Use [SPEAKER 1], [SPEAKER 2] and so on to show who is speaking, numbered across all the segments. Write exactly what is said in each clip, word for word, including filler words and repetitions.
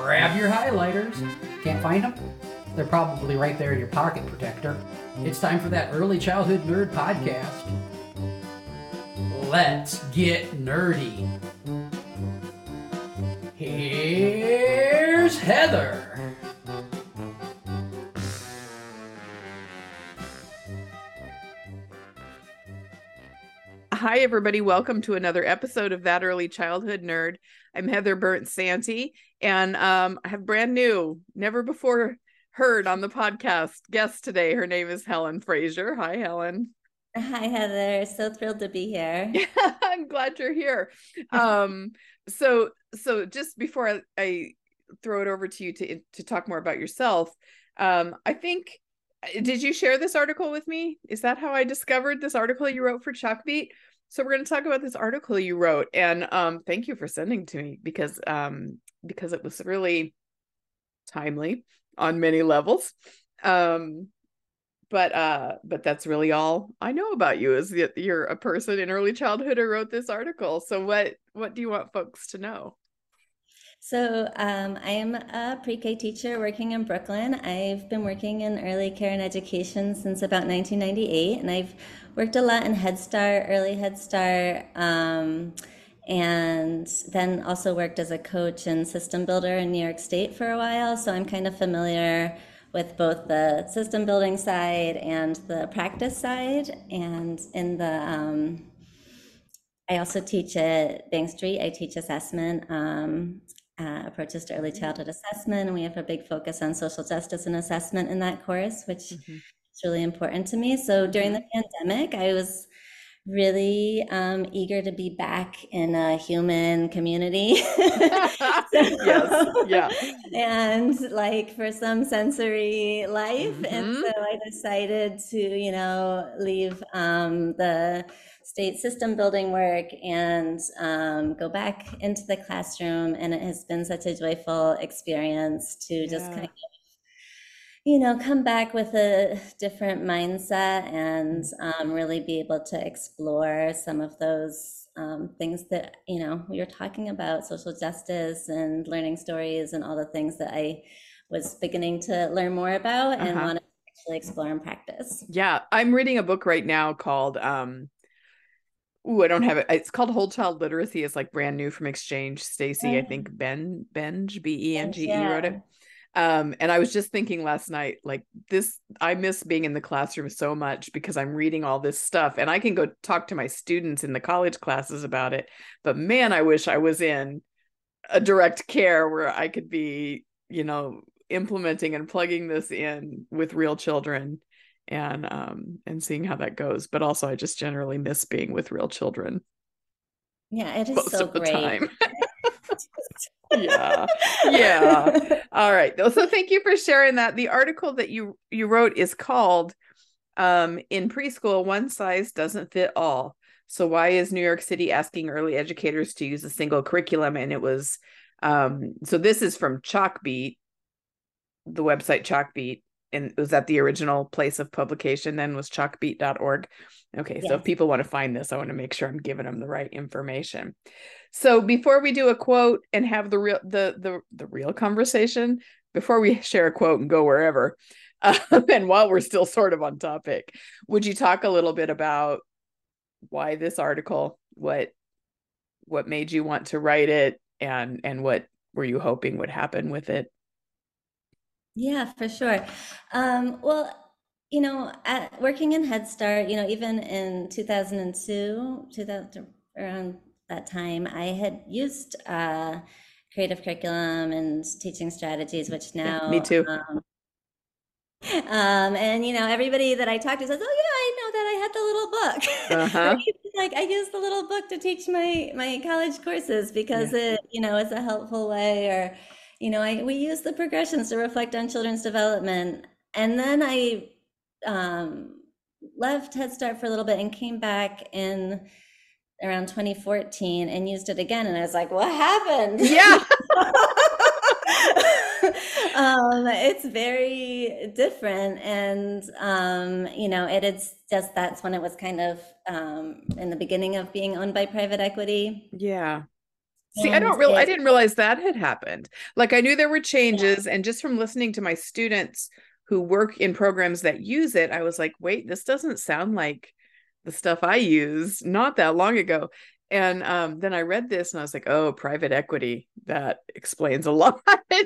[SPEAKER 1] grab your highlighters. Can't find them? They're probably right there in your pocket protector. It's time for that Early Childhood Nerd podcast. Let's get nerdy. Here's Heather.
[SPEAKER 2] Hi, everybody. Welcome to another episode of That Early Childhood Nerd. I'm Heather Burnt-Santy, and um, I have brand new, never before heard on the podcast guest today. Her name is Helen Frazier. Hi, Helen.
[SPEAKER 3] Hi, Heather. So thrilled to be here.
[SPEAKER 2] I'm glad you're here. Um, so, so just before I, I throw it over to you to to talk more about yourself, um, I think, did you share this article with me? Is that how I discovered this article you wrote for Chalkbeat? So we're going to talk about this article you wrote, and um, thank you for sending to me because um, because it was really timely on many levels. Um, but uh, but that's really all I know about you, is that you're a person in early childhood who wrote this article. So what what do you want folks to know?
[SPEAKER 3] So um, I am a pre-K teacher working in Brooklyn. I've been working in early care and education since about nineteen ninety-eight, and I've worked a lot in Head Start, early Head Start, um, and then also worked as a coach and system builder in New York State for a while. So I'm kind of familiar with both the system building side and the practice side. And in the um, I also teach at Bank Street. I teach assessment. Um, uh, approaches to early childhood assessment, and we have a big focus on social justice and assessment in that course, which mm-hmm. is really important to me. So during the pandemic, I was really um, eager to be back in a human community. so,
[SPEAKER 2] yes, yeah.
[SPEAKER 3] And like for some sensory life. Mm-hmm. And so I decided to, you know, leave um, the state system building work and um, go back into the classroom. And it has been such a joyful experience to yeah. just kind of, you know, come back with a different mindset and um, really be able to explore some of those um, things that, you know, we were talking about, social justice and learning stories and all the things that I was beginning to learn more about and uh-huh. want to actually explore and practice.
[SPEAKER 2] Yeah, I'm reading a book right now called, um, ooh, I don't have it. It's called Whole Child Literacy. It's like brand new from Exchange. Stacy, oh. I think Ben, Benge, B E N G E yeah. wrote it. Um, and I was just thinking last night, like this, I miss being in the classroom so much because I'm reading all this stuff and I can go talk to my students in the college classes about it. But man, I wish I was in a direct care where I could be, you know, implementing and plugging this in with real children and, um, and seeing how that goes. But also I just generally miss being with real children.
[SPEAKER 3] Yeah, it is most so of the great. Time.
[SPEAKER 2] yeah yeah all right, so thank you for sharing that. The article that you you wrote is called um in preschool, one size doesn't fit all, so why is New York City asking early educators to use a single curriculum? And it was um so this is from Chalkbeat, the website Chalkbeat, and was that the original place of publication then was chalkbeat dot org? Okay, yes. So if people want to find this, I want to make sure I'm giving them the right information. So before we do a quote and have the real the the the real conversation, before we share a quote and go wherever, uh, and while we're still sort of on topic, would you talk a little bit about why this article, what what made you want to write it, and and what were you hoping would happen with it?
[SPEAKER 3] Yeah, for sure. Um, well, you know, at, working in Head Start, you know, even in two thousand two, two thousand, around that time, I had used uh, creative curriculum and teaching strategies, which now
[SPEAKER 2] yeah, me too.
[SPEAKER 3] Um, um, and you know, everybody that I talked to says, "Oh yeah, I know that I had the little book."
[SPEAKER 2] Uh-huh.
[SPEAKER 3] Like I used the little book to teach my my college courses because yeah. it, you know, it's a helpful way. Or, you know, I we use the progressions to reflect on children's development. And then I um, left Head Start for a little bit and came back in around twenty fourteen and used it again, and I was like, what happened?
[SPEAKER 2] Yeah.
[SPEAKER 3] um, it's very different, and um, you know, it is just that's when it was kind of um, in the beginning of being owned by private equity.
[SPEAKER 2] Yeah. See, I
[SPEAKER 3] And
[SPEAKER 2] don't real I
[SPEAKER 3] it,
[SPEAKER 2] didn't realize that had happened. Like I knew there were changes, and just from listening to my students who work in programs that use it, I was like, wait, this doesn't sound like the stuff I used not that long ago. And um, then I read this and I was like, oh, private equity, that explains a lot.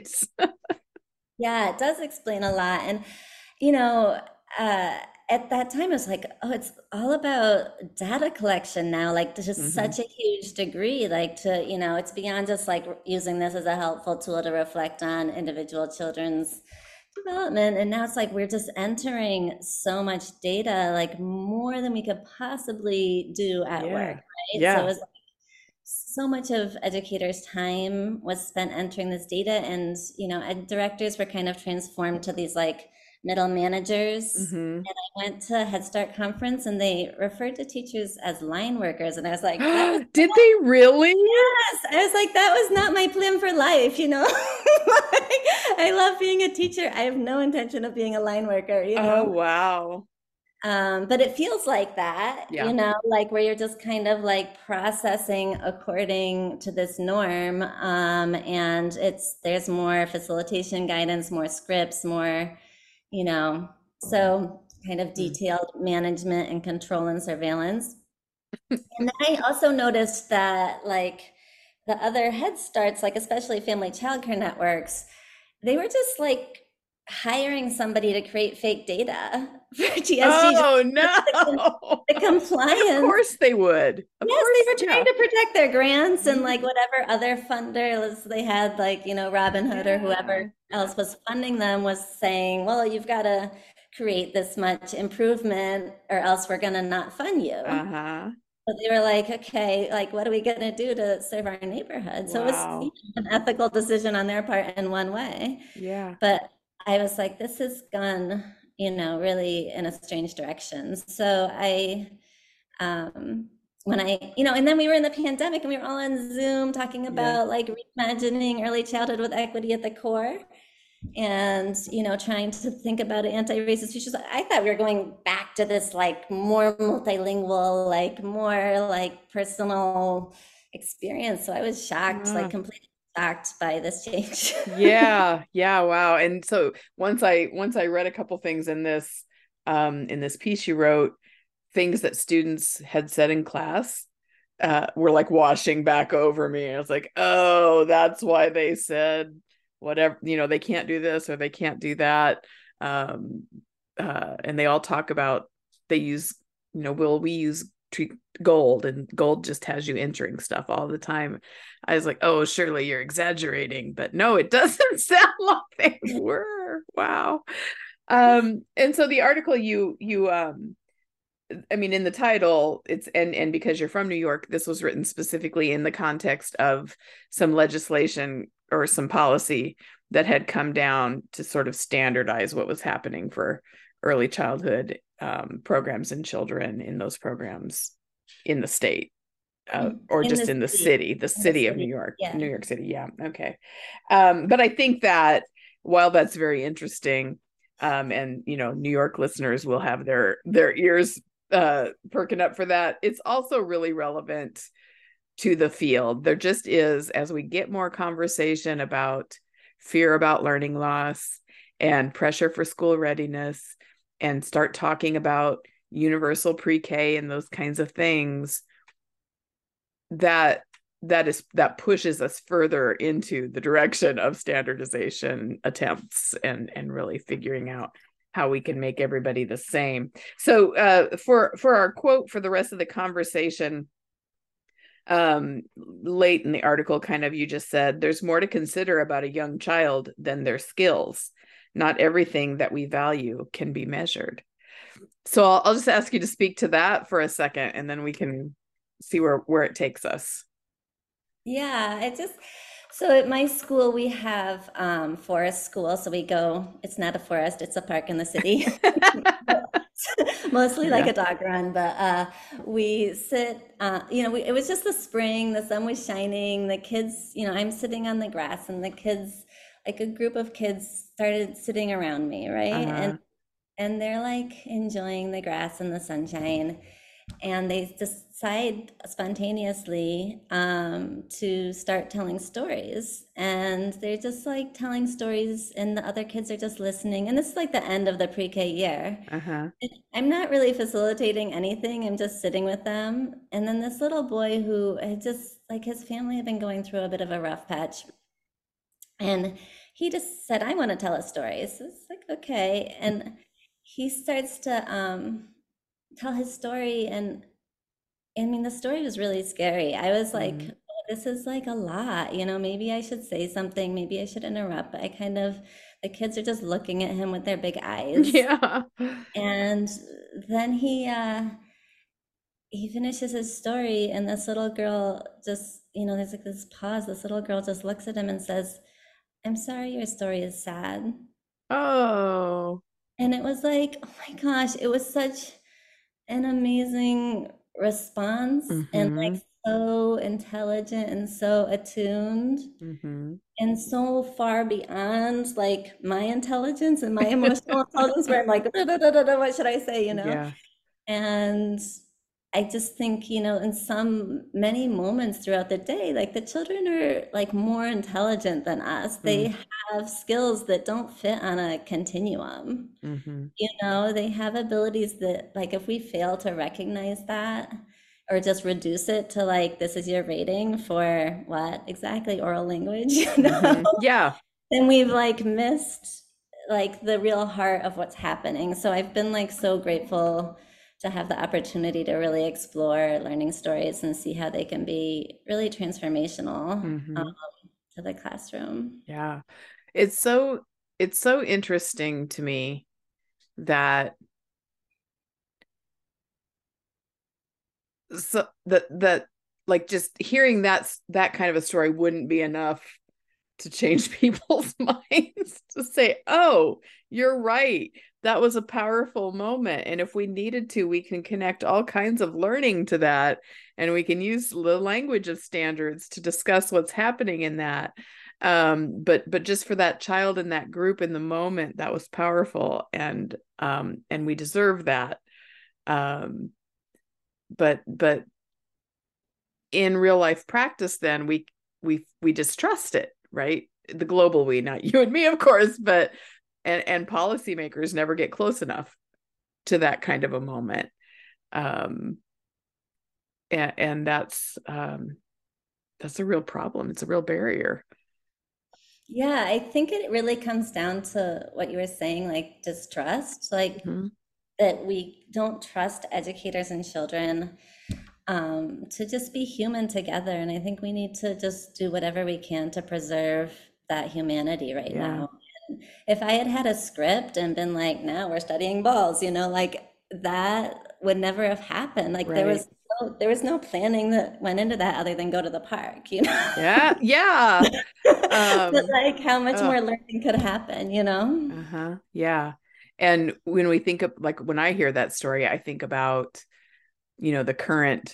[SPEAKER 3] yeah, it does explain a lot. And, you know, uh, at that time, it was like, oh, it's all about data collection now, like to just
[SPEAKER 2] Mhm.
[SPEAKER 3] such a huge degree, like to, you know, it's beyond just like using this as a helpful tool to reflect on individual children's development. And now it's like we're just entering so much data, like more than we could possibly do at work,
[SPEAKER 2] Yeah.
[SPEAKER 3] right? So
[SPEAKER 2] Yeah.
[SPEAKER 3] it's so much of educators' time was spent entering this data, and you know, ed directors were kind of transformed to these like middle managers.
[SPEAKER 2] Hmm.
[SPEAKER 3] And I went to Head Start conference, and they referred to teachers as line workers, and I was like, that was
[SPEAKER 2] Did they really?
[SPEAKER 3] yes. I was like, that was not my plan for life, you know. Like, I love being a teacher. I have no intention of being a line worker, you
[SPEAKER 2] Oh,
[SPEAKER 3] know.
[SPEAKER 2] wow.
[SPEAKER 3] Um, but it feels like that,
[SPEAKER 2] Yeah.
[SPEAKER 3] you know, like where you're just kind of like processing according to this norm. Um, and it's there's more facilitation guidance, more scripts, more, you know, so kind of
[SPEAKER 2] Mm.
[SPEAKER 3] detailed management and control and surveillance. And then I also noticed that like the other Head Starts, like especially family childcare networks, they were just like hiring somebody to create fake data for T S G, just
[SPEAKER 2] Oh,
[SPEAKER 3] the,
[SPEAKER 2] no.
[SPEAKER 3] the
[SPEAKER 2] Of
[SPEAKER 3] compliance.
[SPEAKER 2] course they would. Of
[SPEAKER 3] Yes, they
[SPEAKER 2] course.
[SPEAKER 3] were trying
[SPEAKER 2] Yeah.
[SPEAKER 3] to protect their grants and
[SPEAKER 2] Mhm.
[SPEAKER 3] like whatever other funders they had, like, you know, Robinhood or whoever
[SPEAKER 2] Yeah.
[SPEAKER 3] else was funding them was saying, well, you've got to create this much improvement or else we're going to not fund you.
[SPEAKER 2] Uh-huh.
[SPEAKER 3] But they were like, okay, like, what are we going to do to serve our neighborhood? So it was, you
[SPEAKER 2] Wow.
[SPEAKER 3] know, an ethical decision on their part in one way.
[SPEAKER 2] Yeah.
[SPEAKER 3] But I was like, this has gone, you know, really in a strange direction. So I, um, when I, you know, and then we were in the pandemic and we were all on Zoom talking
[SPEAKER 2] Yeah.
[SPEAKER 3] about like reimagining early childhood with equity at the core and you know trying to think about anti-racist features. I thought we were going back to this like more multilingual, like more like personal experience, so I was shocked, like
[SPEAKER 2] Uh,
[SPEAKER 3] completely shocked by this change.
[SPEAKER 2] yeah. Yeah. Wow. And so once I once I read a couple things in this um in this piece you wrote, things that students had said in class uh were like washing back over me. I was like, oh, that's why they said whatever, you know, they can't do this or they can't do that. Um uh and they all talk about they use, you know, will we use treat gold, and gold just has you entering stuff all the time. I was like, oh, surely you're exaggerating, but no, it doesn't sound like they were. Wow. Um and so the article you you um I mean, in the title, it's and and because you're from New York, this was written specifically in the context of some legislation or some policy that had come down to sort of standardize what was happening for early childhood um, programs and children in those programs in the state, uh, or
[SPEAKER 3] In
[SPEAKER 2] just
[SPEAKER 3] the
[SPEAKER 2] in the
[SPEAKER 3] city,
[SPEAKER 2] city, the
[SPEAKER 3] in the
[SPEAKER 2] city of New
[SPEAKER 3] city,
[SPEAKER 2] York,
[SPEAKER 3] yeah.
[SPEAKER 2] New York City. Yeah. Okay. Um, but I think that while that's very interesting, um, and you know, New York listeners will have their their ears uh perking up for that, it's also really relevant to the field. There just is, as we get more conversation about fear about learning loss and pressure for school readiness and start talking about universal pre-K and those kinds of things, that that is that pushes us further into the direction of standardization attempts and and really figuring out how we can make everybody the same. So uh, for for our quote for the rest of the conversation, um, late in the article, kind of you just said, there's more to consider about a young child than their skills. Not everything that we value can be measured. So I'll, I'll just ask you to speak to that for a second, and then we can see where, where it takes us.
[SPEAKER 3] Yeah, it just so at my school we have um forest school, so we go, it's not a forest, it's a park in the city. Mostly like
[SPEAKER 2] Yeah.
[SPEAKER 3] a dog run, but uh we sit uh you know, we, it was just the spring, the sun was shining, the kids, you know, I'm sitting on the grass and the kids, like a group of kids started sitting around me, right?
[SPEAKER 2] Uh-huh.
[SPEAKER 3] And and they're like enjoying the grass and the sunshine. and they decide spontaneously um, to start telling stories. And they're just like telling stories, and the other kids are just listening. And this is like the end of the pre-K year.
[SPEAKER 2] Uh-huh.
[SPEAKER 3] I'm not really facilitating anything. I'm just sitting with them. And then this little boy who had just, like, his family had been going through a bit of a rough patch. And he just said, I want to tell a story. So it's like, okay. And he starts to um, tell his story. And I mean, the story was really scary. I was like,
[SPEAKER 2] Mhm.
[SPEAKER 3] oh, this is like a lot, you know, maybe I should say something, maybe I should interrupt. But I kind of, the kids are just looking at him with their big eyes.
[SPEAKER 2] Yeah.
[SPEAKER 3] And then he, uh, he finishes his story, and this little girl just, you know, there's like this pause. This little girl just looks at him and says, I'm sorry your story is sad.
[SPEAKER 2] Oh.
[SPEAKER 3] And it was like, oh my gosh, it was such an amazing response, and
[SPEAKER 2] Mm-hmm.
[SPEAKER 3] like so intelligent and so attuned
[SPEAKER 2] Mm-hmm.
[SPEAKER 3] and so far beyond like my intelligence and my emotional intelligence, where I'm like, da, da, da, da, da, what should I say, you know?
[SPEAKER 2] Yeah.
[SPEAKER 3] And I just think, you know, in some many moments throughout the day, like the children are like more intelligent than us. They have skills that don't fit on a continuum.
[SPEAKER 2] Mm-hmm.
[SPEAKER 3] You know, they have abilities that, like, if we fail to recognize that or just reduce it to like, this is your rating for what exactly oral language, you know,
[SPEAKER 2] Mm-hmm. Yeah.
[SPEAKER 3] then we've like missed like the real heart of what's happening. So I've been like so grateful to have the opportunity to really explore learning stories and see how they can be really transformational
[SPEAKER 2] Mm-hmm.
[SPEAKER 3] um, to the classroom.
[SPEAKER 2] Yeah. It's so it's so interesting to me that so that that like just hearing that that kind of a story wouldn't be enough to change people's minds to say, oh, you're right. That was a powerful moment. And if we needed to, we can connect all kinds of learning to that. And we can use the language of standards to discuss what's happening in that. Um, but but just for that child in that group in the moment, that was powerful. And um, and we deserve that. Um, but but in real life practice, then we we we distrust it, right? The global we, not you and me, of course, but and and policymakers never get close enough to that kind of a moment. Um, and, and that's um, that's a real problem. It's a real barrier.
[SPEAKER 3] Yeah, I think it really comes down to what you were saying, like distrust, like
[SPEAKER 2] Mm-hmm.
[SPEAKER 3] that we don't trust educators and children um, to just be human together. And I think we need to just do whatever we can to preserve that humanity right
[SPEAKER 2] Yeah.
[SPEAKER 3] now. And if I had had a script and been like, now we're studying balls, you know, like that would never have happened. Like there
[SPEAKER 2] Right.
[SPEAKER 3] was no, there was no planning that went into that other than go to the park, you know?
[SPEAKER 2] Yeah. Yeah. Um,
[SPEAKER 3] But like how much
[SPEAKER 2] ugh.
[SPEAKER 3] more learning could happen, you know?
[SPEAKER 2] Uh-huh. Yeah. And when we think of, like, when I hear that story, I think about, you know, the current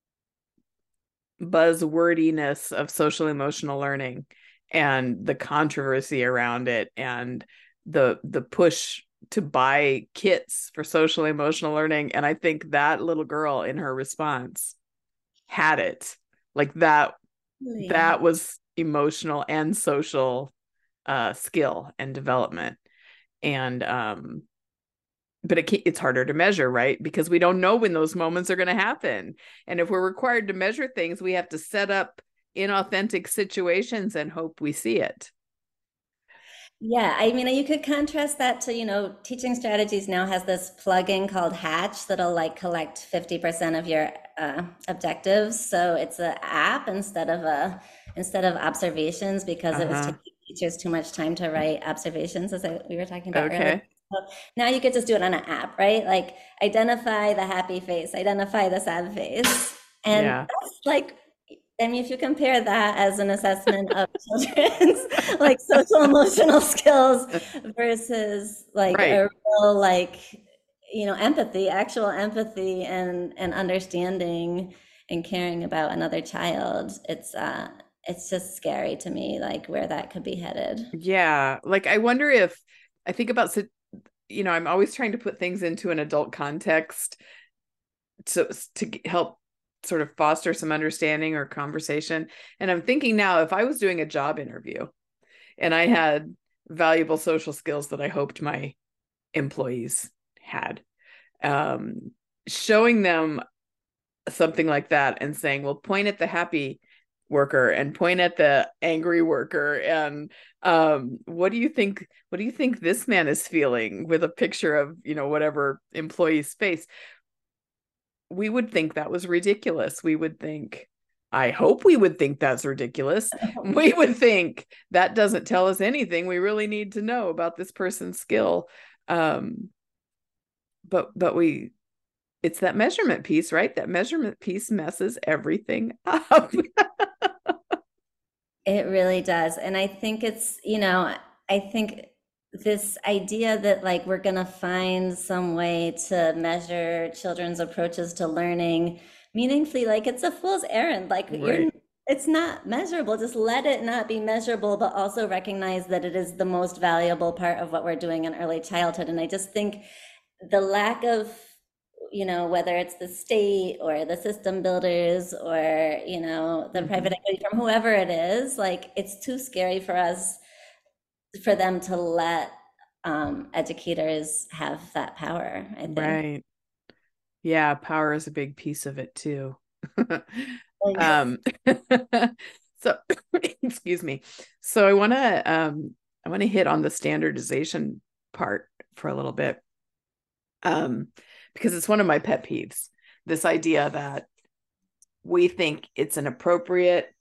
[SPEAKER 2] buzzwordiness of social emotional learning and the controversy around it and the the push to buy kits for social emotional learning. And I think that little girl in her response had it. Like that,
[SPEAKER 3] Really.
[SPEAKER 2] that was emotional and social uh, skill and development. And um, but it it's harder to measure, right? Because we don't know when those moments are going to happen. And if we're required to measure things, we have to set up inauthentic situations and hope we see it.
[SPEAKER 3] Yeah, I mean, you could contrast that to, you know, Teaching Strategies now has this plugin called Hatch that'll like collect fifty percent of your uh, objectives. So it's an app instead of a instead of observations, because it was
[SPEAKER 2] Uh-huh.
[SPEAKER 3] taking teachers too much time to write observations, as I, we were talking about earlier.
[SPEAKER 2] Okay.
[SPEAKER 3] So now you could just do it on an app, right? Like identify the happy face, identify the sad face. And
[SPEAKER 2] Yeah.
[SPEAKER 3] that's like, I mean, if you compare that as an assessment of children's like social emotional skills versus like
[SPEAKER 2] Right.
[SPEAKER 3] a real like, you know, empathy, actual empathy and and understanding and caring about another child, it's uh it's just scary to me, like where that could be headed.
[SPEAKER 2] Yeah. Like I wonder if I think about, you know, I'm always trying to put things into an adult context to, to help sort of foster some understanding or conversation. And I'm thinking now, if I was doing a job interview and I had valuable social skills that I hoped my employees had, um, showing them something like that and saying, well, point at the happy worker and point at the angry worker. And um, what do you think, what do you think this man is feeling, with a picture of, you know, whatever employee's face? We would think that was ridiculous. We would think, I hope we would think that's ridiculous. We would think that doesn't tell us anything we really need to know about this person's skill. Um, but, but we, it's that measurement piece, right? That measurement piece messes everything up.
[SPEAKER 3] It really does. And I think it's, you know, I think this idea that like we're going to find some way to measure children's approaches to learning meaningfully, like it's a fool's errand. Like
[SPEAKER 2] Right.
[SPEAKER 3] you're, it's not measurable. Just let it not be measurable, but also recognize that it is the most valuable part of what we're doing in early childhood. And I just think the lack of, you know, whether it's the state or the system builders or, you know, the
[SPEAKER 2] Mhm.
[SPEAKER 3] private equity firm, whoever it is, like it's too scary for us, for them to let um, educators have that power, I think.
[SPEAKER 2] Right. Yeah, power is a big piece of it too. um, so, excuse me. So I want to, um, I want to hit on the standardization part for a little bit. Um, because it's one of my pet peeves, this idea that we think it's an appropriate,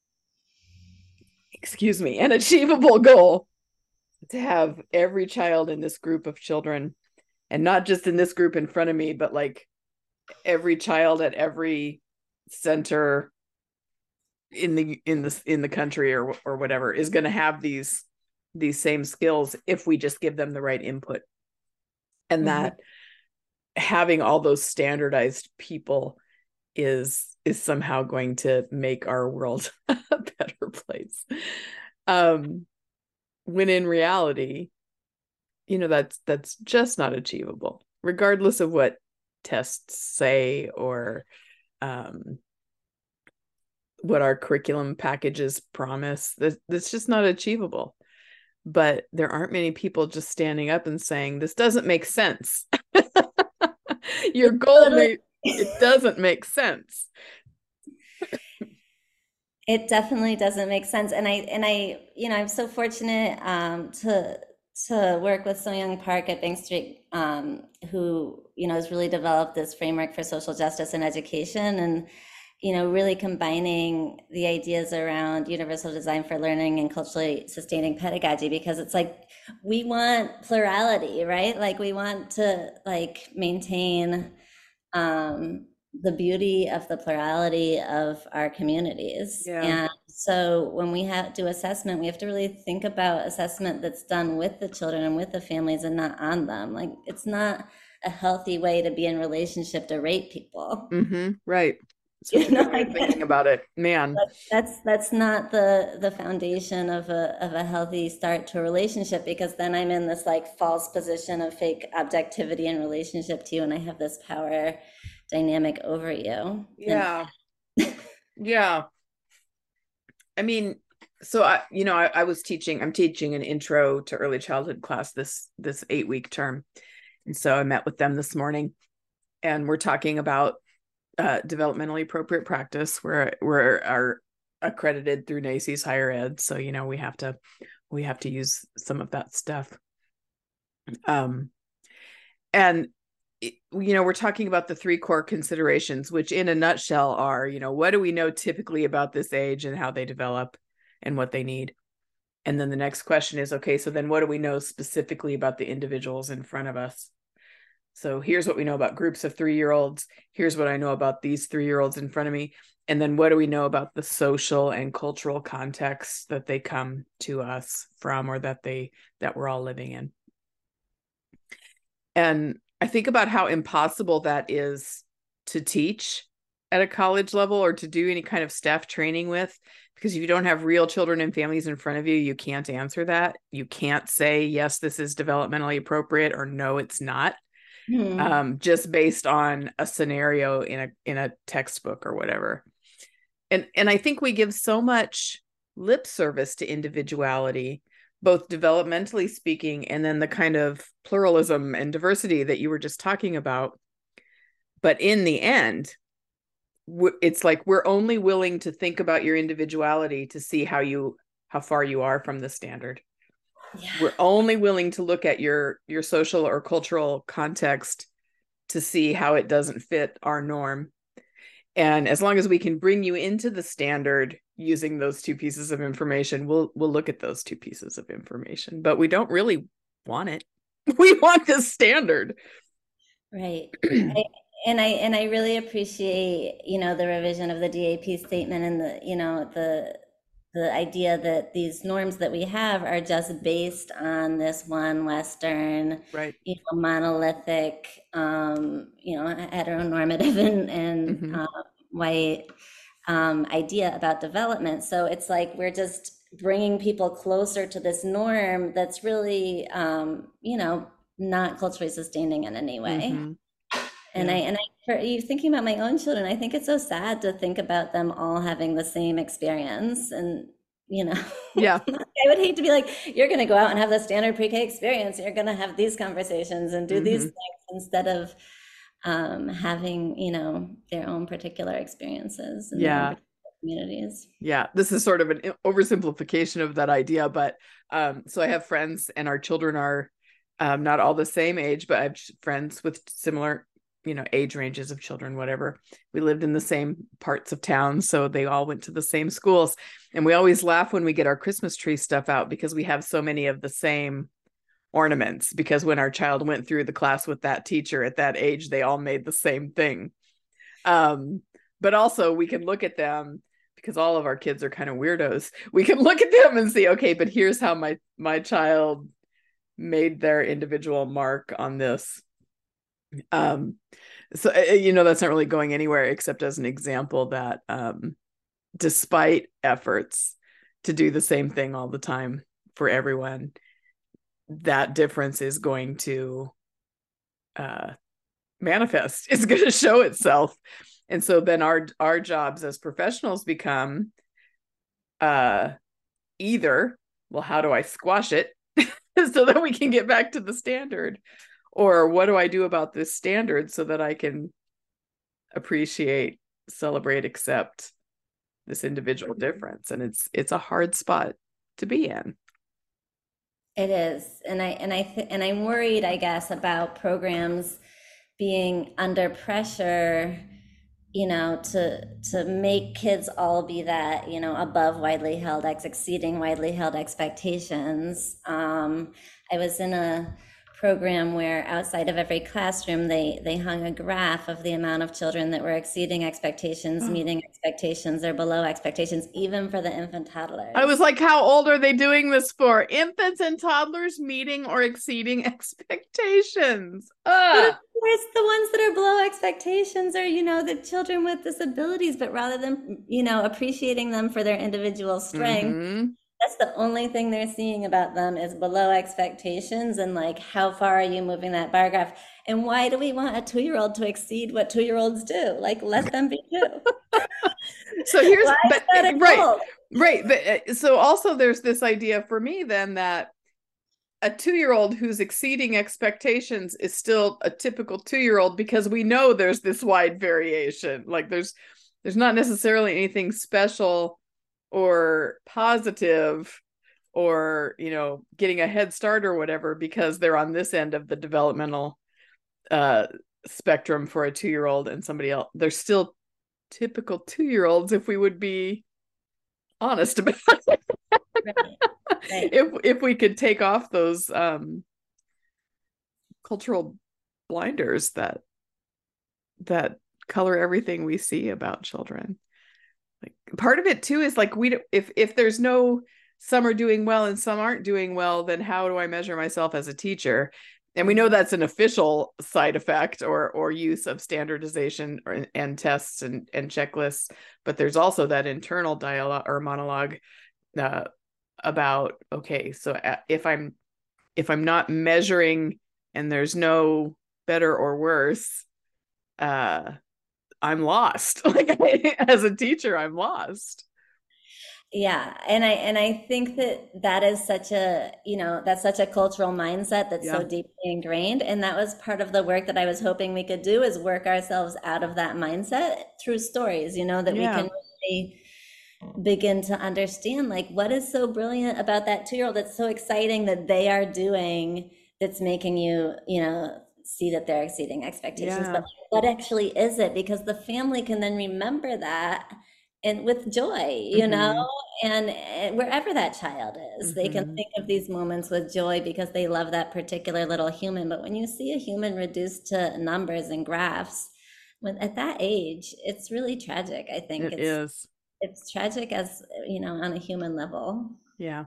[SPEAKER 2] excuse me, an achievable goal to have every child in this group of children, and not just in this group in front of me, but like every child at every center in the in the in the country or or whatever is going to have these these same skills if we just give them the right input. And
[SPEAKER 3] Mhm.
[SPEAKER 2] that having all those standardized people is is somehow going to make our world a better place. Um, when in reality, you know, that's that's just not achievable, regardless of what tests say or um, what our curriculum packages promise. That's, that's just not achievable. But there aren't many people just standing up and saying, this doesn't make sense. Your goal may, it doesn't make sense.
[SPEAKER 3] It definitely doesn't make sense. And I, and I, you know, I'm so fortunate um, to to work with So-Young Park at Bank Street, um, who, you know, has really developed this framework for social justice in education, and, you know, really combining the ideas around universal design for learning and culturally sustaining pedagogy, because it's like, we want plurality, right? Like we want to like maintain um, the beauty of the plurality of our communities.
[SPEAKER 2] Yeah.
[SPEAKER 3] And so when we have do assessment, we have to really think about assessment that's done with the children and with the families and not on them. Like it's not a healthy way to be in relationship to rate people.
[SPEAKER 2] Mm-hmm. Right.
[SPEAKER 3] You
[SPEAKER 2] So
[SPEAKER 3] know,
[SPEAKER 2] I'm thinking about it, man.
[SPEAKER 3] But that's that's not the the foundation of a of a healthy start to a relationship, because then I'm in this like false position of fake objectivity in relationship to you, and I have this power dynamic over you.
[SPEAKER 2] Yeah. Yeah. I mean, so I, you know, I, I was teaching, I'm teaching an intro to early childhood class this, this eight week term. And so I met with them this morning and we're talking about uh, developmentally appropriate practice. We're, we're are accredited through NAEYC's higher ed. So, you know, we have to, we have to use some of that stuff. Um, and you know, we're talking about the three core considerations, which in a nutshell are, you know, what do we know typically about this age and how they develop and what they need? And then the next question is, okay, so then what do we know specifically about the individuals in front of us? So here's what we know about groups of three-year-olds. Here's what I know about these three-year-olds in front of me. And then what do we know about the social and cultural context that they come to us from, or that they, that we're all living in? And I think about how impossible that is to teach at a college level or to do any kind of staff training with, because if you don't have real children and families in front of you, you can't answer that. You can't say, yes, this is developmentally appropriate, or no, it's not.
[SPEAKER 3] Mhm.
[SPEAKER 2] um, just based on a scenario in a in a textbook or whatever. And and I think we give so much lip service to individuality, both developmentally speaking, and then the kind of pluralism and diversity that you were just talking about. But in the end, it's like we're only willing to think about your individuality to see how you how far you are from the standard. Yeah. We're only willing to look at your your social or cultural context to see how it doesn't fit our norm. And as long as we can bring you into the standard using those two pieces of information, we'll we'll look at those two pieces of information. But we don't really want it. We want the standard.
[SPEAKER 3] Right. I, and I and I really appreciate, you know, the revision of the D A P statement and the, you know, the the idea that these norms that we have are just based on this one Western,
[SPEAKER 2] right,
[SPEAKER 3] you know, monolithic, um, you know, heteronormative and, and mm-hmm. uh, white um, idea about development. So it's like we're just bringing people closer to this norm that's really, um, you know, not culturally sustaining in any way. Mm-hmm. And yeah. I and I for you thinking about my own children, I think it's so sad to think about them all having the same experience. And you know,
[SPEAKER 2] yeah,
[SPEAKER 3] I would hate to be like, you're going to go out and have the standard pre-K experience. You're going to have these conversations and do mm-hmm. these things instead of um, having, you know, their own particular experiences in
[SPEAKER 2] yeah.
[SPEAKER 3] their communities.
[SPEAKER 2] Yeah, this is sort of an oversimplification of that idea, but um, so I have friends, and our children are um, not all the same age, but I have friends with similar, you know, age ranges of children, whatever. We lived in the same parts of town, so they all went to the same schools. And we always laugh when we get our Christmas tree stuff out because we have so many of the same ornaments, because when our child went through the class with that teacher at that age, they all made the same thing. Um, but also we can look at them, because all of our kids are kind of weirdos. We can look at them and see, okay, but here's how my my child made their individual mark on this. Um, so, you know, that's not really going anywhere except as an example that um, despite efforts to do the same thing all the time for everyone, that difference is going to uh, manifest. It's going to show itself. And so then our our jobs as professionals become uh, either, well, how do I squash it so that we can get back to the standard? Or what do I do about this standard so that I can appreciate, celebrate, accept this individual difference? And it's it's a hard spot to be in.
[SPEAKER 3] It is. And I and I th- and I'm worried, I guess, about programs being under pressure, you know, to to make kids all be that, you know, above widely held, ex- exceeding widely held expectations. Um, I was in a program where outside of every classroom, they they hung a graph of the amount of children that were exceeding expectations, oh. meeting expectations, or below expectations, even for the infant toddlers.
[SPEAKER 2] I was like, how old are they doing this for? Infants and toddlers meeting or exceeding expectations. Ugh.
[SPEAKER 3] But of course, the ones that are below expectations are, you know, the children with disabilities, but rather than, you know, appreciating them for their individual strength, mm-hmm. that's the only thing they're seeing about them is below expectations, and like, how far are you moving that bar graph? And why do we want a two-year-old to exceed what two-year-olds do? Like, let them be two.
[SPEAKER 2] So here's, but, right, right. But so also there's this idea for me then that a two-year-old who's exceeding expectations is still a typical two-year-old, because we know there's this wide variation. Like there's, there's not necessarily anything special or positive or, you know, getting a head start or whatever, because they're on this end of the developmental uh, spectrum for a two-year-old and somebody else. They're still typical two-year-olds if we would be honest about it. Right. Right. If if we could take off those um, cultural blinders that that color everything we see about children. Like part of it too is like we if if there's no some are doing well and some aren't doing well, then how do I measure myself as a teacher? And we know that's an official side effect or or use of standardization or, and tests and, and checklists. But there's also that internal dialogue or monologue uh, about, okay, so if I'm if I'm not measuring and there's no better or worse, uh, I'm lost. Like I, as a teacher, I'm lost.
[SPEAKER 3] Yeah. And I, and I think that that is such a, you know, that's such a cultural mindset that's
[SPEAKER 2] Yeah.
[SPEAKER 3] so deeply ingrained. And that was part of the work that I was hoping we could do, is work ourselves out of that mindset through stories, you know, that
[SPEAKER 2] Yeah.
[SPEAKER 3] we can really begin to understand, like, what is so brilliant about that two-year-old that's so exciting that they are doing, that's making you, you know, see that they're exceeding expectations.
[SPEAKER 2] Yeah.
[SPEAKER 3] But what actually is it? Because the family can then remember that and with joy, you
[SPEAKER 2] Mhm.
[SPEAKER 3] know, and, and wherever that child is, they can
[SPEAKER 2] Mhm.
[SPEAKER 3] think of these moments with joy because they love that particular little human. But when you see a human reduced to numbers and graphs, when at that age, it's really tragic. I think
[SPEAKER 2] It
[SPEAKER 3] it's
[SPEAKER 2] is.
[SPEAKER 3] it's tragic, as you know, on a human level.
[SPEAKER 2] Yeah.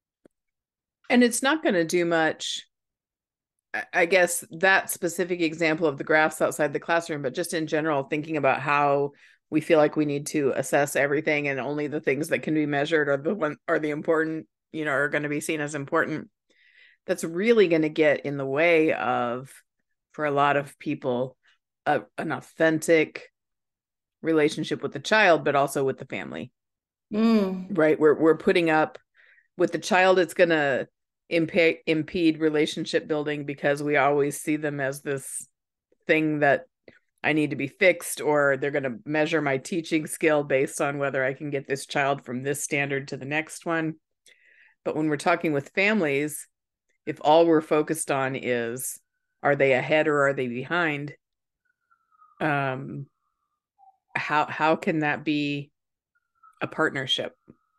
[SPEAKER 2] And it's not going to do much. I- I guess that specific example of the graphs outside the classroom, but just in general, thinking about how we feel like we need to assess everything, and only the things that can be measured are the one are the important, you know, are going to be seen as important. That's really going to get in the way of, for a lot of people, a, an authentic relationship with the child, but also with the family.
[SPEAKER 3] Mm.
[SPEAKER 2] Right? We're we're putting up with the child. It's going to impede impede relationship building, because we always see them as this thing that I need to be fixed, or they're going to measure my teaching skill based on whether I can get this child from this standard to the next one. But when we're talking with families, if all we're focused on is, are they ahead or are they behind? Um, how how can that be a partnership?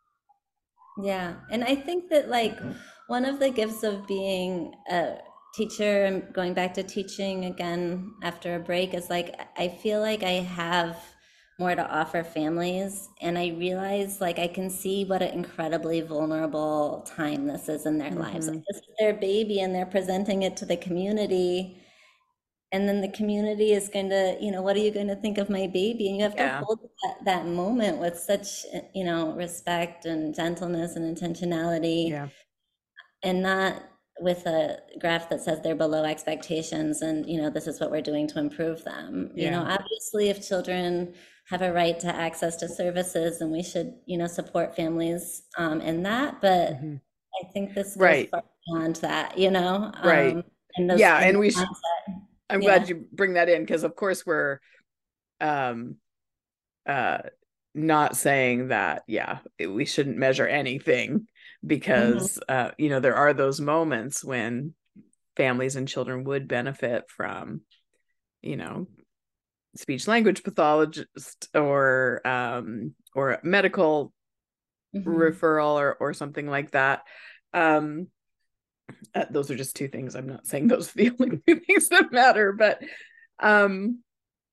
[SPEAKER 3] Yeah. And I think that, like, one of the gifts of being a teacher and going back to teaching again after a break is, like, I feel like I have more to offer families. And I realize, like, I can see what an incredibly vulnerable time this is in their lives. Like,
[SPEAKER 2] Mhm.
[SPEAKER 3] this is their baby and they're presenting it to the community. And then the community is going to, you know, what are you going to think of my baby? And you have to
[SPEAKER 2] Yeah.
[SPEAKER 3] hold that, that moment with such, you know, respect and gentleness and intentionality,
[SPEAKER 2] Yeah.
[SPEAKER 3] and not with a graph that says they're below expectations and, you know, this is what we're doing to improve them. You know,
[SPEAKER 2] Yeah.
[SPEAKER 3] obviously, if children have a right to access to services, and we should, you know, support families um, in that. But
[SPEAKER 2] Mhm.
[SPEAKER 3] I think this goes
[SPEAKER 2] Right.
[SPEAKER 3] far beyond that, you know,
[SPEAKER 2] Right.
[SPEAKER 3] um, and those,
[SPEAKER 2] Yeah.
[SPEAKER 3] and
[SPEAKER 2] And
[SPEAKER 3] the
[SPEAKER 2] we, sh-
[SPEAKER 3] mindset.
[SPEAKER 2] I'm
[SPEAKER 3] Yeah.
[SPEAKER 2] glad you bring that in, because of course we're um, uh, not saying that, yeah, it- we shouldn't measure anything, because, uh, you know, there are those moments when families and children would benefit from, you know, speech language pathologist, or um, or medical
[SPEAKER 3] Mhm.
[SPEAKER 2] referral, or or something like that. Um, uh, those are just two things. I'm not saying those are the only two things that matter, but um,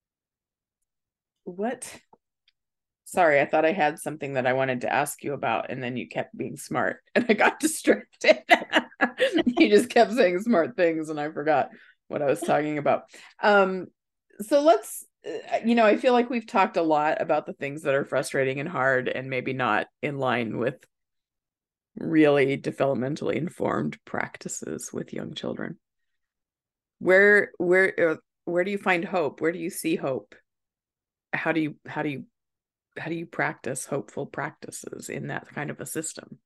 [SPEAKER 2] what? Sorry, I thought I had something that I wanted to ask you about, and then you kept being smart, and I got distracted. You just kept saying smart things, and I forgot what I was talking about. Um, so let's, uh, you know, I feel like we've talked a lot about the things that are frustrating and hard, and maybe not in line with really developmentally informed practices with young children. Where, where, uh, where do you find hope? Where do you see hope? How do you, how do you how do you practice hopeful practices in that kind of a system?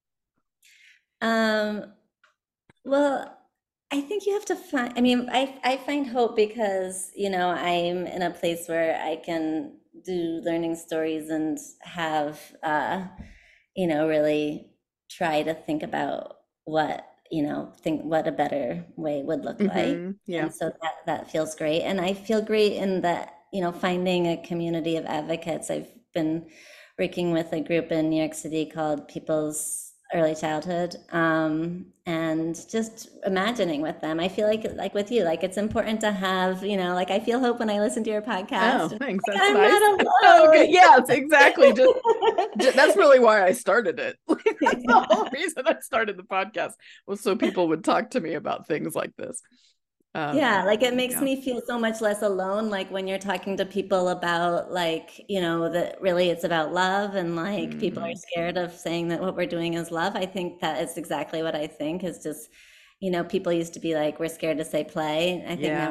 [SPEAKER 3] Um, well, I think you have to find, I mean, I, I find hope because, you know, I'm in a place where I can do learning stories and have, uh, you know, really try to think about what, you know, think what a better way would look like.
[SPEAKER 2] Mm-hmm. Yeah.
[SPEAKER 3] And so that, that feels great. And I feel great in that, you know, finding a community of advocates. I've been working with a group in New York City called People's Early Childhood, um, and just imagining with them. I feel like, like with you, like it's important to have, you know, like I feel hope when I listen to your podcast.
[SPEAKER 2] Oh,
[SPEAKER 3] And
[SPEAKER 2] thanks.
[SPEAKER 3] like,
[SPEAKER 2] That's
[SPEAKER 3] I'm
[SPEAKER 2] nice.
[SPEAKER 3] not alone.
[SPEAKER 2] Okay. Yes, exactly. Just, just that's really why I started it. That's the whole reason I started the podcast, was so people would talk to me about things like this. Um,
[SPEAKER 3] Yeah, like it makes
[SPEAKER 2] yeah.
[SPEAKER 3] me feel so much less alone. Like when you're talking to people about, like, you know, that really it's about love, and like people are
[SPEAKER 2] Mhm.
[SPEAKER 3] scared of saying that what we're doing is love. I think that is exactly what I think is just, you know, people used to be like, we're scared to say play. I think now
[SPEAKER 2] Yeah.
[SPEAKER 3] we're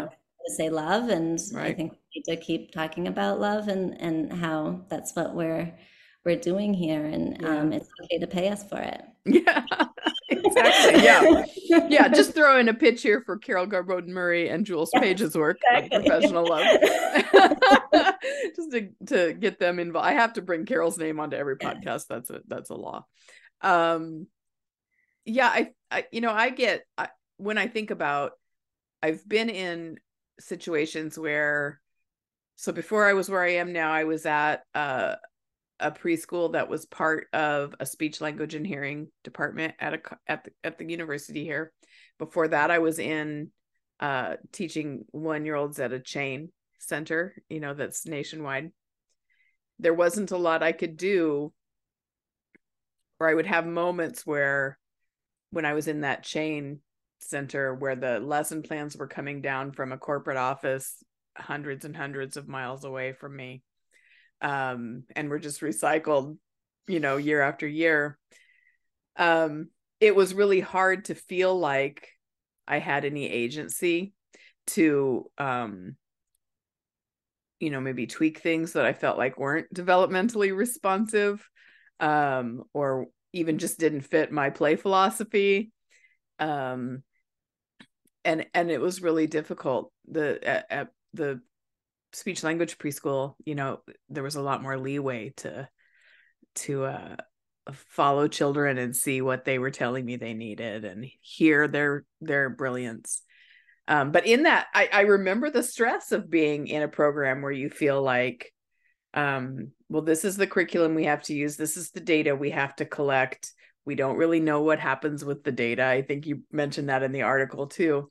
[SPEAKER 3] to say love, and
[SPEAKER 2] Right.
[SPEAKER 3] I think we need to keep talking about love and and how that's what we're we're doing here, and
[SPEAKER 2] Yeah.
[SPEAKER 3] um, it's okay to pay us for it.
[SPEAKER 2] Yeah, exactly. Yeah. Yeah. Just throw in a pitch here for Carol Garbode Murray and Jules
[SPEAKER 3] Yes,
[SPEAKER 2] Page's work
[SPEAKER 3] exactly.
[SPEAKER 2] on professional love. Just to, to get them involved. I have to bring Carol's name onto every podcast. That's a, that's a law. Um, yeah, I, I, you know, I get, I, when I think about, I've been in situations where, so before I was where I am now, I was at, uh, a preschool that was part of a speech language and hearing department at a at the, at the university here. Before that, I was in uh teaching one-year-olds at a chain center, you know, that's nationwide. There wasn't a lot I could do, or I would have moments where when I was in that chain center where the lesson plans were coming down from a corporate office hundreds and hundreds of miles away from me, um, and were just recycled, you know, year after year. Um, it was really hard to feel like I had any agency to, um, you know, maybe tweak things that I felt like weren't developmentally responsive, um, or even just didn't fit my play philosophy. Um, and, and it was really difficult. The, at, at the speech language preschool, you know, there was a lot more leeway to to uh follow children and see what they were telling me they needed and hear their their brilliance. Um but in that, I, I remember the stress of being in a program where you feel like, um well, this is the curriculum we have to use, this is the data we have to collect, we don't really know what happens with the data. I think you mentioned that in the article too.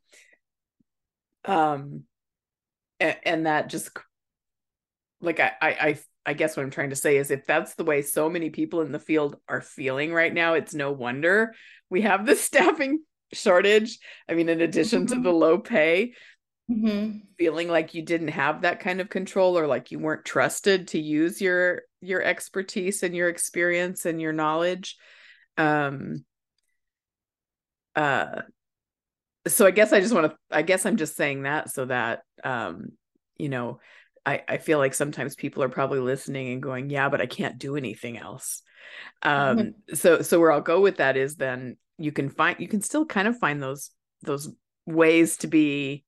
[SPEAKER 2] Um and that just, like, I, I, I guess what I'm trying to say is, if that's the way so many people in the field are feeling right now, it's no wonder we have this staffing shortage. I mean, in addition mm-hmm. to the low pay, mm-hmm. feeling like you didn't have that kind of control, or like you weren't trusted to use your, your expertise and your experience and your knowledge. Um, uh, so I guess I just want to, I guess I'm just saying that so that, um, you know, I, I feel like sometimes people are probably listening and going, yeah, but I can't do anything else. Um, mm-hmm. So, so where I'll go with that is, then you can find, you can still kind of find those, those ways to be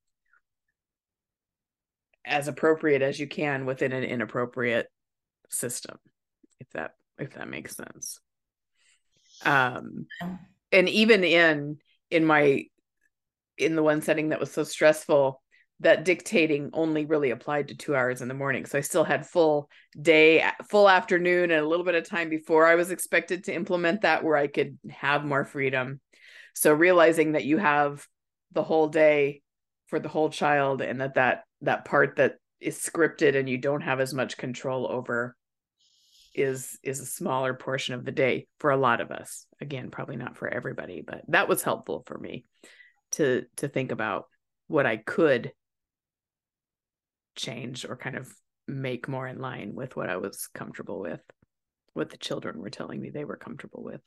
[SPEAKER 2] as appropriate as you can within an inappropriate system, if that, if that makes sense. Um, and even in, in my, in the one setting that was so stressful, that dictating only really applied to two hours in the morning. So I still had full day, full afternoon, and a little bit of time before I was expected to implement that, where I could have more freedom. So realizing that you have the whole day for the whole child, and that that, that part that is scripted and you don't have as much control over is, is a smaller portion of the day for a lot of us. Again, probably not for everybody, but that was helpful for me to, to think about what I could change or kind of make more in line with what I was comfortable with, what the children were telling me they were comfortable with.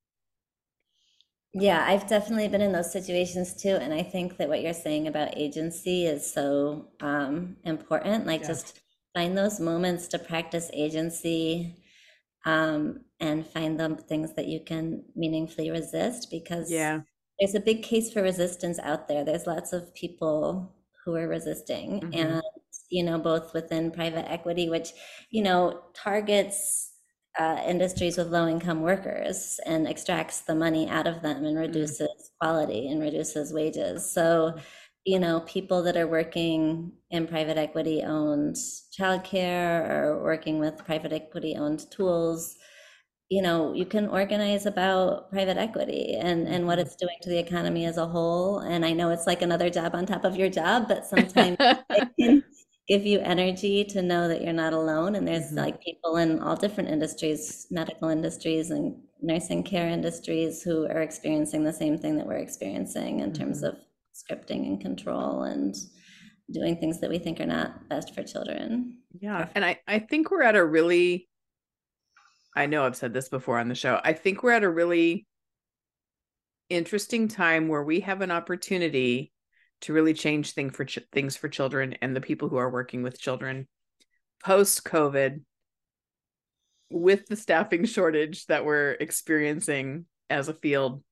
[SPEAKER 3] Yeah, I've definitely been in those situations too. And I think that what you're saying about agency is so um, important. Like, yeah. just find those moments to practice agency, um, and find the things that you can meaningfully resist, because
[SPEAKER 2] yeah.
[SPEAKER 3] there's a big case for resistance out there. There's lots of people who are resisting, mm-hmm. and, you know, both within private equity, which, you know, targets uh, industries with low income workers and extracts the money out of them and reduces mm-hmm. quality and reduces wages. So, you know, people that are working in private equity owned childcare or working with private equity owned tools, you know, you can organize about private equity and, and what it's doing to the economy as a whole. And I know it's like another job on top of your job, but sometimes it can give you energy to know that you're not alone. And there's mm-hmm. like people in all different industries, medical industries and nursing care industries, who are experiencing the same thing that we're experiencing in mm-hmm. terms of scripting and control and doing things that we think are not best for children.
[SPEAKER 2] Yeah. And I, I think we're at a really, I know I've said this before on the show, I think we're at a really interesting time where we have an opportunity to really change thing for ch- things for children and the people who are working with children post-COVID, with the staffing shortage that we're experiencing as a field,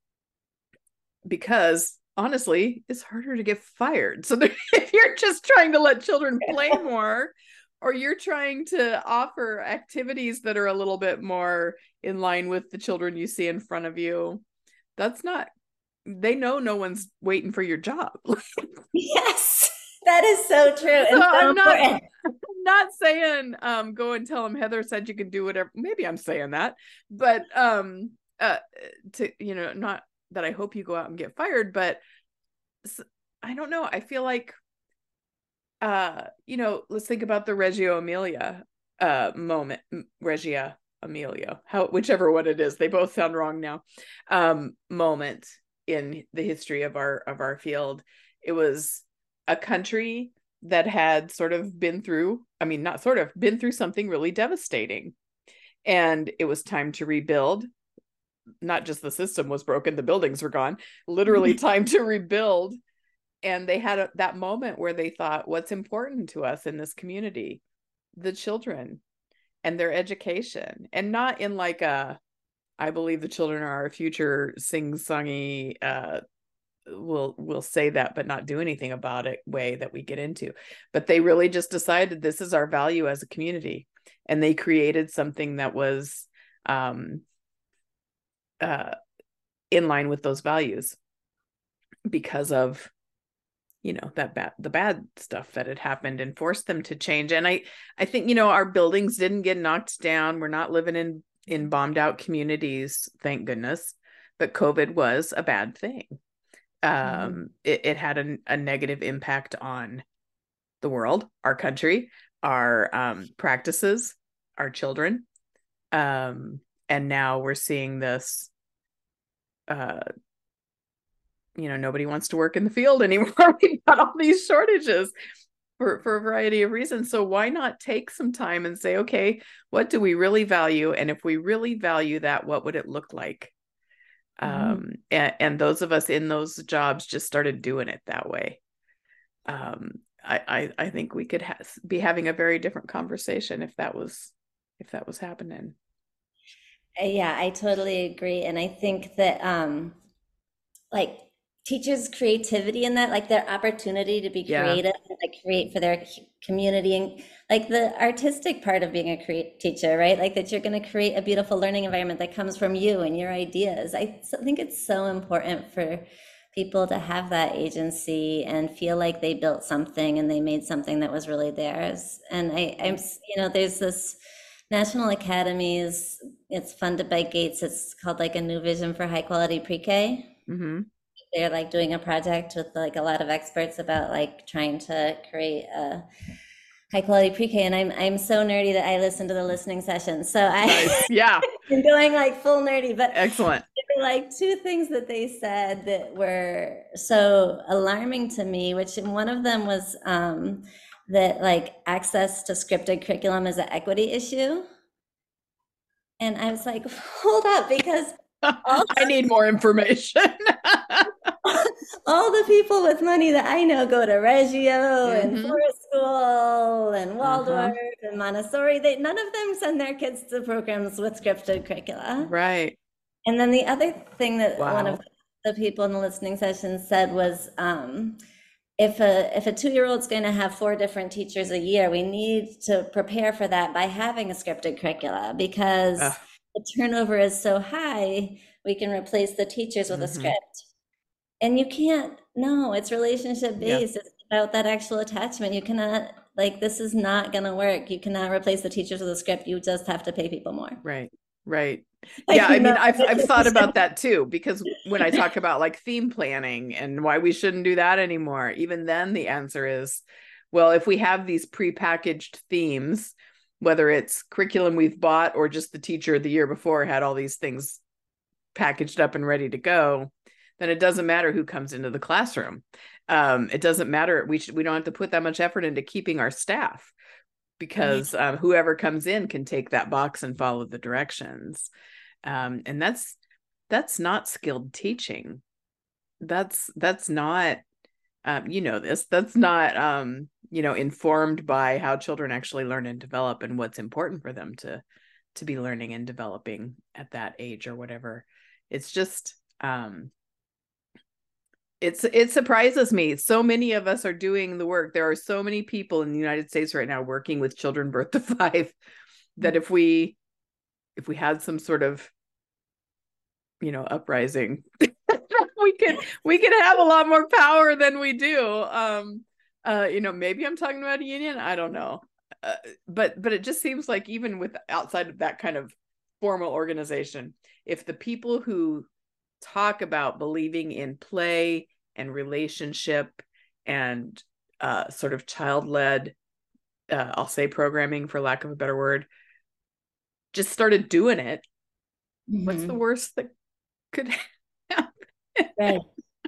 [SPEAKER 2] because honestly, it's harder to get fired. So if you're just trying to let children play more, or you're trying to offer activities that are a little bit more in line with the children you see in front of you, that's not, they know no one's waiting for your job.
[SPEAKER 3] Yes, that is so true. And
[SPEAKER 2] So
[SPEAKER 3] so
[SPEAKER 2] I'm not,
[SPEAKER 3] important.
[SPEAKER 2] I'm not saying um, go and tell them Heather said you can do whatever. Maybe I'm saying that, but um, uh, to, you know, not that I hope you go out and get fired, but I don't know. I feel like, uh, you know, let's think about the Reggio Emilia uh, moment, Regia Emilia, how, whichever one it is, they both sound wrong now, um, moment in the history of our, of our field. It was a country that had sort of been through, I mean, not sort of, been through something really devastating. And it was time to rebuild. Not just the system was broken, the buildings were gone, literally time to rebuild. And they had a, that moment where they thought, what's important to us in this community? The children and their education. And not in like a, I believe the children are our future, sing-songy, uh, we'll, we'll say that, but not do anything about it way that we get into. But they really just decided this is our value as a community. And they created something that was um, uh, in line with those values because of, you know, that bad, the bad stuff that had happened, and forced them to change. And I, I think, you know, our buildings didn't get knocked down. We're not living in, in bombed out communities, thank goodness. But COVID was a bad thing. Um, mm-hmm. it, it had a, a negative impact on the world, our country, our um, practices, our children. Um, and now we're seeing this, uh, you know, nobody wants to work in the field anymore. We've got all these shortages for, for a variety of reasons. So why not take some time and say, okay, what do we really value? And if we really value that, what would it look like? Mm-hmm. Um, and, and those of us in those jobs just started doing it that way. Um, I, I, I think we could ha- be having a very different conversation if that was, if that was happening.
[SPEAKER 3] Yeah, I totally agree. And I think that, um, like, teachers' creativity in that, like their opportunity to be
[SPEAKER 2] Yeah.
[SPEAKER 3] creative, and like create for their community, and like the artistic part of being a create teacher, right? Like that you're going to create a beautiful learning environment that comes from you and your ideas. I think it's so important for people to have that agency and feel like they built something and they made something that was really theirs. And I, I'm, you know, there's this National Academies, it's funded by Gates. It's called like a New Vision for High Quality Pre-K. Mm-hmm. They're like doing a project with like a lot of experts about like trying to create a high quality pre-K. And I'm I'm so nerdy that I listen to the listening sessions. So I
[SPEAKER 2] nice. Yeah,
[SPEAKER 3] I'm going like full nerdy, but
[SPEAKER 2] excellent.
[SPEAKER 3] There were like two things that they said that were so alarming to me, which one of them was um, that like access to scripted curriculum is an equity issue. And I was like, hold up, because
[SPEAKER 2] I need more information.
[SPEAKER 3] All the people with money that I know go to Reggio mm-hmm. and Forest School and Waldorf uh-huh. and Montessori. They none of them send their kids to programs with scripted curricula.
[SPEAKER 2] Right.
[SPEAKER 3] And then the other thing that
[SPEAKER 2] wow.
[SPEAKER 3] one of the people in the listening session said was, um, if a if a two-year-old's going to have four different teachers a year, we need to prepare for that by having a scripted curricula, because Ugh. the turnover is so high. We can replace the teachers with mm-hmm. a script. And you can't, no, it's relationship based. Yeah. It's about that actual attachment. You cannot, like, this is not going to work. You cannot replace the teachers with a script. You just have to pay people more.
[SPEAKER 2] Right. Right. Like, yeah. I mean, I've, I've thought about that too, because when I talk about like theme planning and why we shouldn't do that anymore, even then the answer is, well, if we have these prepackaged themes, whether it's curriculum we've bought or just the teacher the year before had all these things packaged up and ready to go, then it doesn't matter who comes into the classroom. Um, it doesn't matter. We should, we don't have to put that much effort into keeping our staff, because um, whoever comes in can take that box and follow the directions. Um, and that's, that's not skilled teaching. That's, that's not um, you know this, that's not, um, you know, informed by how children actually learn and develop and what's important for them to, to be learning and developing at that age or whatever. It's just, um, it's, it surprises me. So many of us are doing the work. There are so many people in the United States right now working with children birth to five that if we, if we had some sort of, you know, uprising, we could, we could have a lot more power than we do. Um, uh, you know, maybe I'm talking about a union. I don't know. Uh, but, but it just seems like even with outside of that kind of formal organization, if the people who talk about believing in play and relationship and uh, sort of child-led, uh, I'll say programming for lack of a better word, just started doing it, mm-hmm. what's the worst that could happen?
[SPEAKER 3] Right.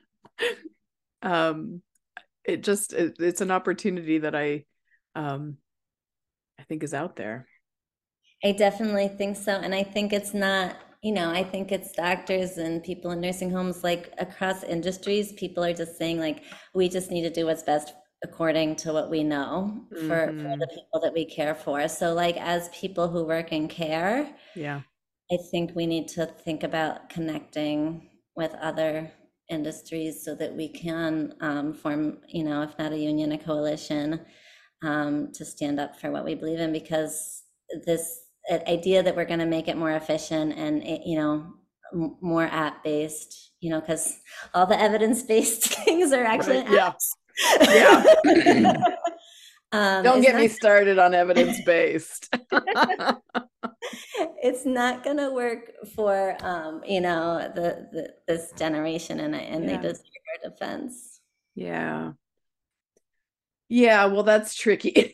[SPEAKER 2] um, it just, it, it's an opportunity that I, um, I think is out there.
[SPEAKER 3] I definitely think so. And I think it's not, you know, I think it's doctors and people in nursing homes, like across industries, people are just saying like, we just need to do what's best according to what we know for, mm-hmm. for the people that we care for. So like as people who work in care,
[SPEAKER 2] yeah,
[SPEAKER 3] I think we need to think about connecting with other industries so that we can um, form, you know, if not a union, a coalition um, to stand up for what we believe in, because this idea that we're going to make it more efficient and, you know, m- more app-based, you know, because all the evidence-based things are actually
[SPEAKER 2] right. yeah.
[SPEAKER 3] apps.
[SPEAKER 2] Yeah. um, Don't get
[SPEAKER 3] not-
[SPEAKER 2] me started on evidence-based.
[SPEAKER 3] It's not going to work for, um, you know, the, the this generation, and, and yeah. they deserve our defense.
[SPEAKER 2] Yeah. Yeah, well, that's tricky.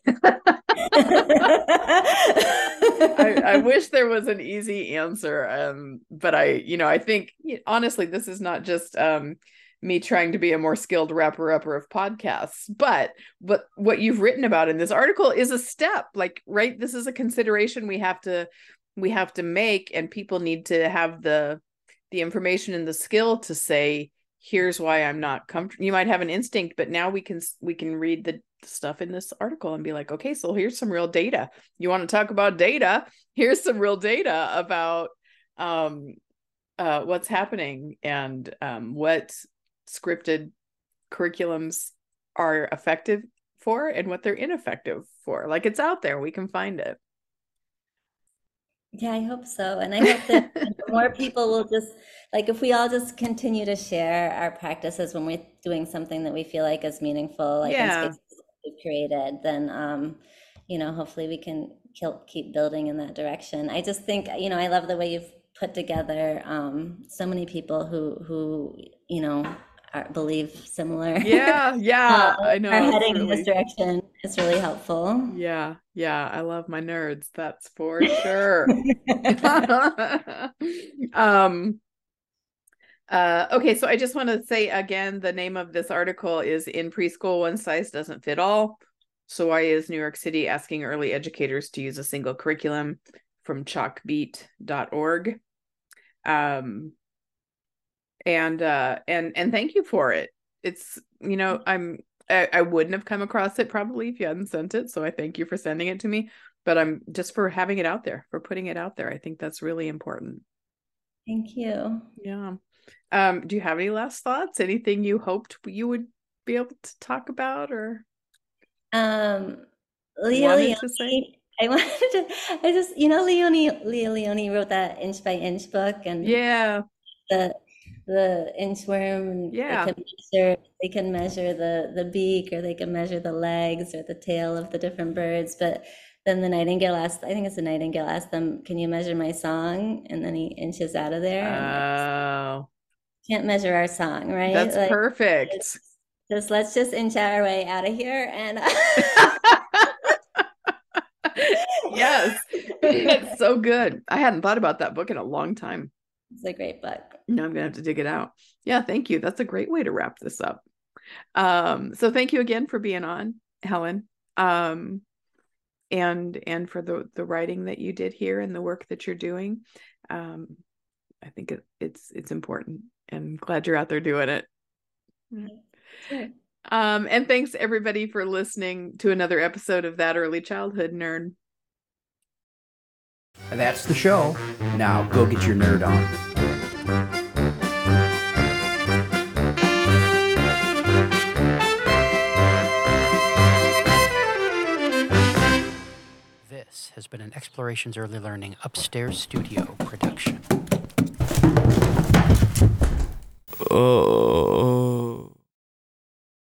[SPEAKER 2] I, I wish there was an easy answer, um, but I, you know, I think honestly, this is not just um, me trying to be a more skilled wrapper-upper of podcasts, but but what you've written about in this article is a step. Like, right, this is a consideration we have to we have to make, and people need to have the the information and the skill to say, here's why I'm not comfortable. You might have an instinct, but now we can we can read the stuff in this article and be like, okay, so here's some real data. You want to talk about data? Here's some real data about um, uh, what's happening and um, what scripted curriculums are effective for and what they're ineffective for. Like, it's out there. We can find it.
[SPEAKER 3] Yeah, I hope so. And I hope that more people will just, like, if we all just continue to share our practices when we're doing something that we feel like is meaningful, like
[SPEAKER 2] yeah.
[SPEAKER 3] in spaces we've created, then, um, you know, hopefully we can keep building in that direction. I just think, you know, I love the way you've put together um, so many people who, who you know, are, believe similar.
[SPEAKER 2] Yeah, yeah,
[SPEAKER 3] uh,
[SPEAKER 2] I know.
[SPEAKER 3] Are heading
[SPEAKER 2] really,
[SPEAKER 3] in this direction. It's really helpful.
[SPEAKER 2] Yeah, yeah, I love my nerds. That's for sure. um. Uh, okay, so I just want to say again, the name of this article is "In Preschool, One Size Doesn't Fit All. So why is New York City asking early educators to use a single curriculum?" From chalkbeat dot org. Um, and uh, and and thank you for it. It's, you know, I'm I, I wouldn't have come across it probably if you hadn't sent it. So I thank you for sending it to me. But I'm just for having it out there, for putting it out there. I think that's really important.
[SPEAKER 3] Thank you.
[SPEAKER 2] Yeah. Um, do you have any last thoughts? Anything you hoped you would be able to talk about or
[SPEAKER 3] um, Leo
[SPEAKER 2] wanted
[SPEAKER 3] Leone,
[SPEAKER 2] to say?
[SPEAKER 3] I wanted to, I just, you know, Leone, Leo Leone wrote that Inch by Inch book, and
[SPEAKER 2] yeah,
[SPEAKER 3] the the inchworm, and
[SPEAKER 2] yeah,
[SPEAKER 3] they can measure, they can measure the the beak, or they can measure the legs or the tail of the different birds, but then the nightingale asked, I think it's the nightingale asked them, can you measure my song? And then he inches out of there.
[SPEAKER 2] Oh,
[SPEAKER 3] can't measure our song, right?
[SPEAKER 2] That's
[SPEAKER 3] like,
[SPEAKER 2] perfect.
[SPEAKER 3] Just, just let's just inch our way out of here. And
[SPEAKER 2] yes, it's so good. I hadn't thought about that book in a long time.
[SPEAKER 3] It's a great book.
[SPEAKER 2] No, I'm gonna have to dig it out. Yeah, thank you. That's a great way to wrap this up. Um, so thank you again for being on, Helen. Um, and and for the the writing that you did here and the work that you're doing. Um, I think it, it's it's important, and glad you're out there doing it.
[SPEAKER 3] Sure.
[SPEAKER 2] Um, and thanks everybody for listening to another episode of That Early Childhood Nerd.
[SPEAKER 1] That's the show. Now go get your nerd on. This has been an Explorations Early Learning Upstairs Studio production.
[SPEAKER 4] Oh.